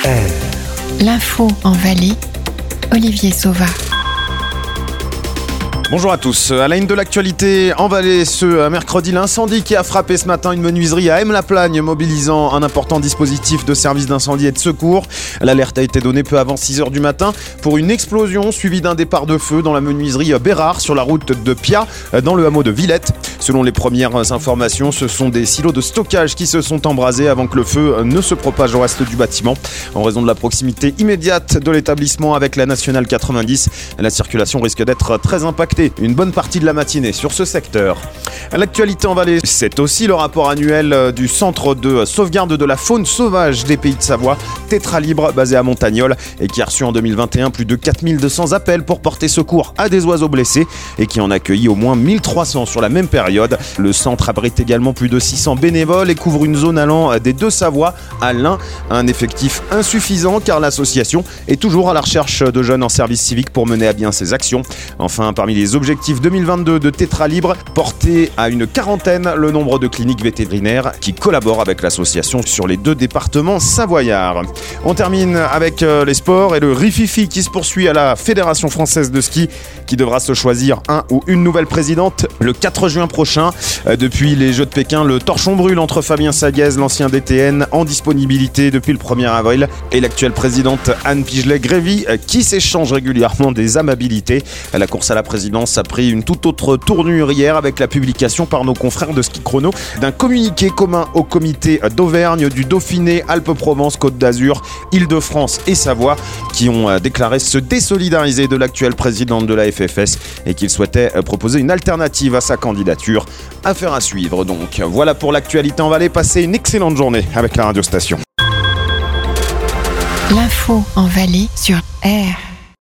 L'info en Valais, Olivier Sauva. Bonjour à tous. À la une de l'actualité en Valais, ce mercredi, l'incendie qui a frappé ce matin une menuiserie à Aime-la-Plagne, mobilisant un important dispositif de service d'incendie et de secours. L'alerte a été donnée peu avant 6h du matin pour une explosion suivie d'un départ de feu dans la menuiserie Bérard sur la route de Pia, dans le hameau de Villette. Selon les premières informations, ce sont des silos de stockage qui se sont embrasés avant que le feu ne se propage au reste du bâtiment. En raison de la proximité immédiate de l'établissement avec la Nationale 90, la circulation risque d'être très impactée une bonne partie de la matinée sur ce secteur. L'actualité en Valais, c'est aussi le rapport annuel du Centre de sauvegarde de la faune sauvage des Pays de Savoie, Tétralibre, basé à Montagnole, et qui a reçu en 2021 plus de 4200 appels pour porter secours à des oiseaux blessés et qui en a accueilli au moins 1300 sur la même période. Le centre abrite également plus de 600 bénévoles et couvre une zone allant des Deux-Savoie à l'Ain. Un effectif insuffisant car l'association est toujours à la recherche de jeunes en service civique pour mener à bien ses actions. Enfin, parmi les objectifs 2022 de Tétralibre, porter à une quarantaine le nombre de cliniques vétérinaires qui collaborent avec l'association sur les 2 départements savoyards. On termine avec les sports et le rififi qui se poursuit à la Fédération française de ski qui devra se choisir un ou une nouvelle présidente le 4 juin prochain. Depuis les Jeux de Pékin, le torchon brûle entre Fabien Saguez, l'ancien DTN, en disponibilité depuis le 1er avril, et l'actuelle présidente Anne Pigelet-Grévy qui s'échange régulièrement des amabilités. La course à la présidence a pris une toute autre tournure hier avec la publication par nos confrères de Ski Chrono d'un communiqué commun au comité d'Auvergne, du Dauphiné, Alpes-Provence, Côte d'Azur, Île-de-France et Savoie qui ont déclaré se désolidariser de l'actuelle présidente de la FFS et qu'ils souhaitaient proposer une alternative à sa candidature. Affaire à suivre donc. Voilà pour l'actualité en Valais. Passez une excellente journée avec la radiostation. L'info en Valais sur R.